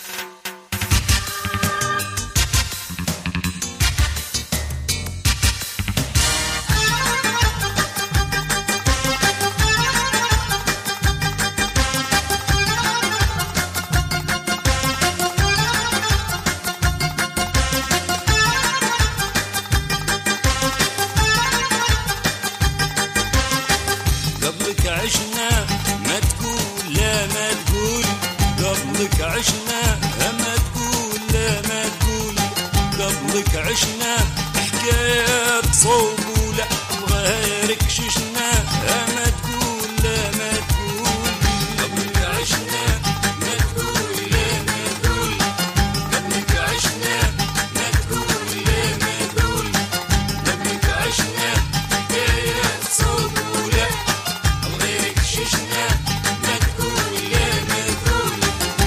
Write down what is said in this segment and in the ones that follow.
قبلك عشنا ما تقول لا ما تقول، قبلك عشنا ما تقول لا ما تقول، قبلك عشنا حكايات صوبولة وغيرك ششنا ما تقول لا ما تقول، قبلك عشنا ما تقول لا ما تقول، قبلك عشنا ما تقول لا ما تقول، قبلك عشنا حكايات صوبولة وغيرك ششنا ما تقول لا ما تقول.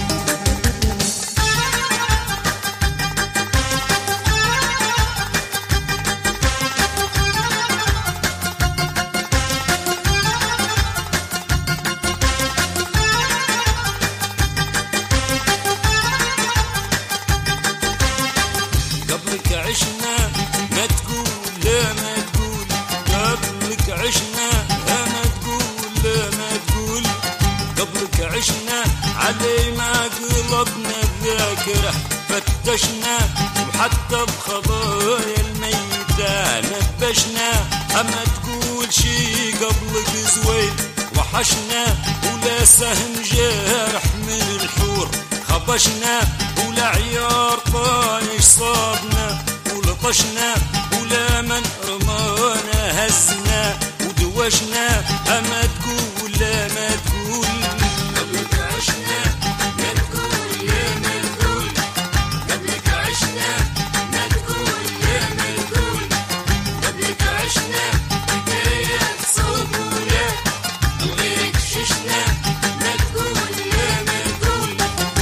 قبلك عشنا ما تقول لا ما تقول، قبلك عشنا ما تقول لا ما تقول، قبلك عشنا علي ما قلبنا الذاكرة فتشنا وحتى بخضايا الميتة نبشنا، أما تقول شي قبلك زوين وحشنا، ولا سهم جارح من الحور خبشنا، ولا عيار طانش صابنا ولطشنا، ولا من رمانا هزنا ودوشنا، أما تقول لا ما تقول. قبلك عشنا ما تقول لا ما تقول، قبلك عشنا ما تقول لا ما تقول، قبلك عشنا حكايات صوبولة وغيرك ششنا ما تقول لا ما تقول.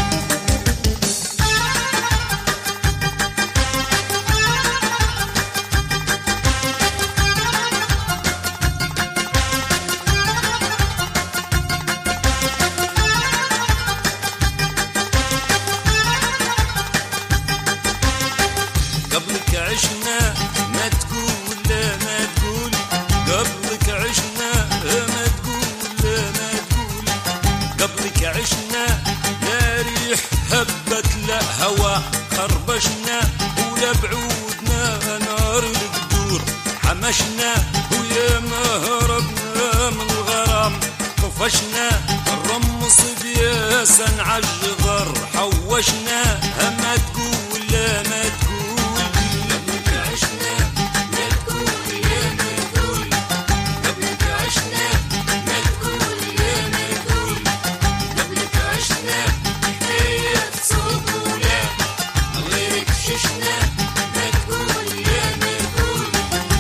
قبلك عشنا ما تقول لا ما تقول، قبلك عشنا ما تقول لا ما تقول، قبلك عشنا لا ريح هبت لا هوا خربشنا، ولا بعودنا نار القدور حمشنا، ويا ما هربنا من الغرام طفشنا، الرمص بياسا عالجغر حوشنا، أما تقول لا ما تقول. قبلك عشنا ما تقول لا ما تقول، قبلك عشنا ما تقول لا ما تقول، قبلك عشنا حكايات صوبولة وغيرك ششنا ما تقول لا ما تقول.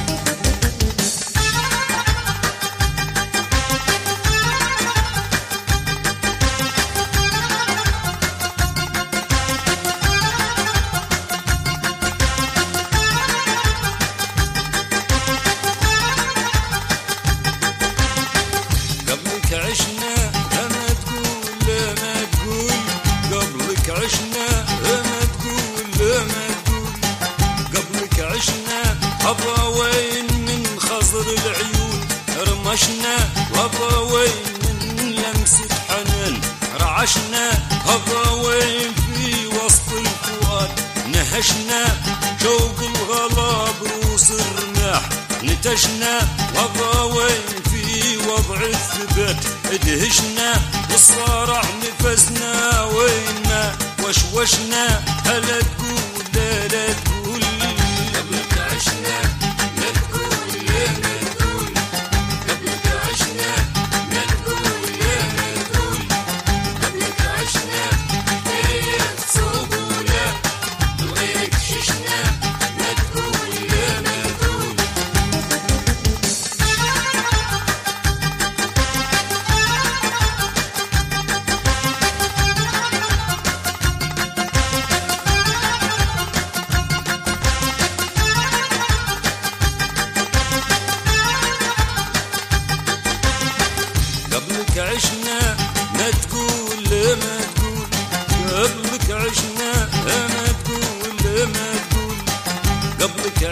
قبلك عشنا ما تقول لا ما تقول، قبلك عشنا ما تقول لا ما تقول، قبلك عشنا هضاوين من خضر العيون رمشنا، وهضاوين من لمسة حنان رعشنا، هضاوين في وسط الفؤاد نهشنا، شوق الغلا بروس الرماح نتشنا، وهضاوين في وضع الثبات ادهشنا، والصارع نفسنا وين ما وشوشنا، هلا تقول لا لا تقول. قبلك عشنا ما تقول لا ما تقول، قبلك عشنا ما تقول لا ما تقول، قبلك عشنا حكايات صوبولة وغيرك ششنا ما تقول لا ما تقول.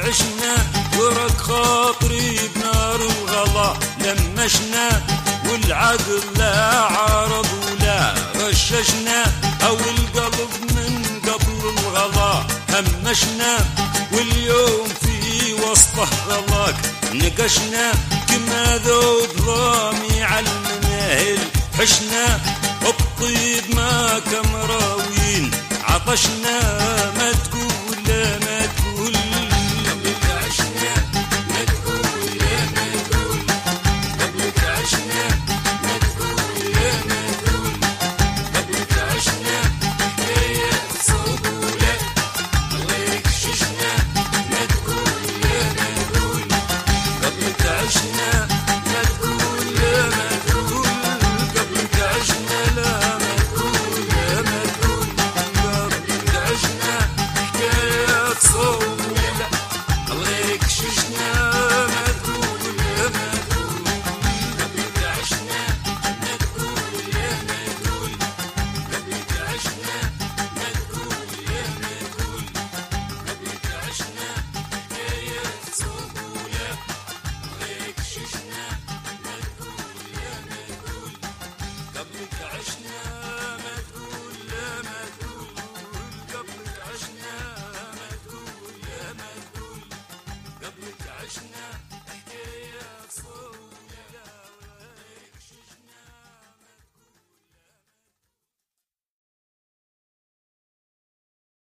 عشنا ورق خاطري بنار الغلا لمشنا والعقل لا عارض ولا غششنا أو القلب من قبل الغلا همشنا واليوم في وسطه غلاك نقشنا كما ذوب ضامي على المناهل حشنا الطيب ما كم راويين عطشنا